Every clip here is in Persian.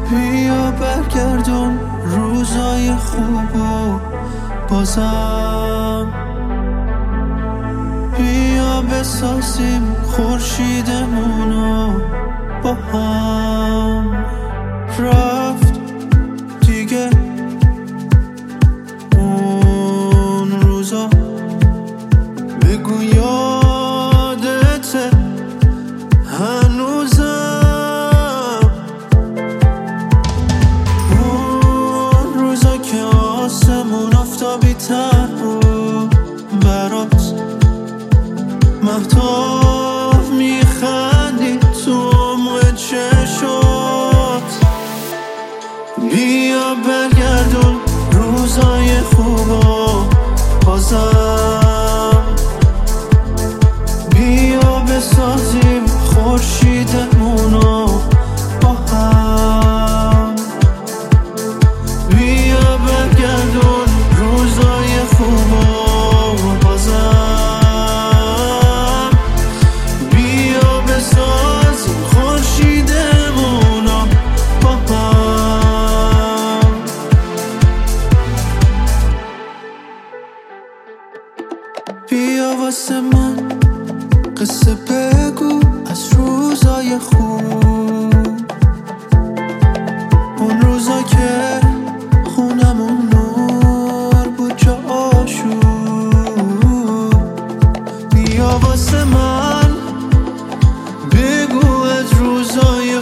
بیا برگردون روزای خوبو بازم، بیا بسازیم خورشیدمونو با هم. رفت دیگه اون روزا، بگو یادته هنوزم، اون روزا که آسمون آفتابی تر بود برات، مهتاب میخندی تو عمق چشات. بیا برگردون روزای خوبو بازم، بیا بسازیم خورشیدمونو با هم. بیا برگردون روزای خوبو بازم، بیا بسازیم خورشیدمونو با هم. بیا واسه من قصه بگو از روزای خوب، اون روزا که خونمون نور بود جا آشوب. بیا واسه من بگو از روزای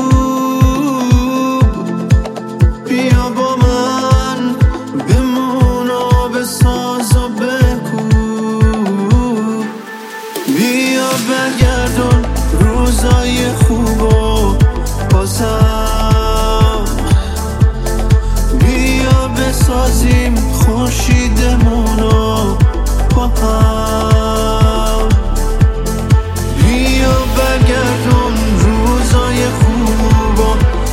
خوب، بیا با من بمون و بساز و بگو. بیا برگردون روزای خوبو بازم، بیا بسازیم خورشیدمونو با هم. بیا برگردون روزای خوبو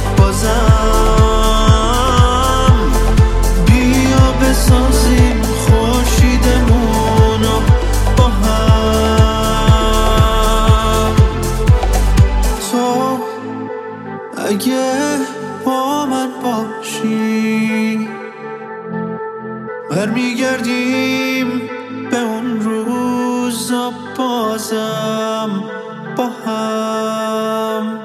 بازم، بیا بسازیم خورشیدمونو با هم. تو اگه با من باشی برمیگردیم به اون روزا بازم با هم.